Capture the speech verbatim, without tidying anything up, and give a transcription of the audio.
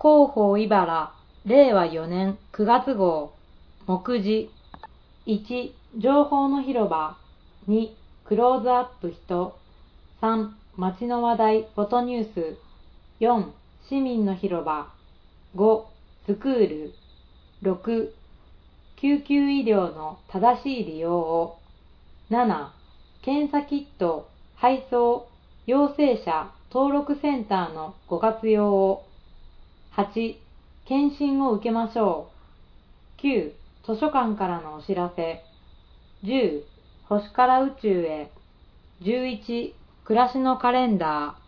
広報茨れいわよねんくがつ号目次いち情報の広場にクローズアップ人さん街の話題フォトニュースよん市民の広場ごスクールろく救急医療の正しい利用をなな検査キット配送陽性者登録センターのご活用をはち検診を受けましょうきゅう図書館からのお知らせじゅう星から宇宙へじゅういち暮らしのカレンダー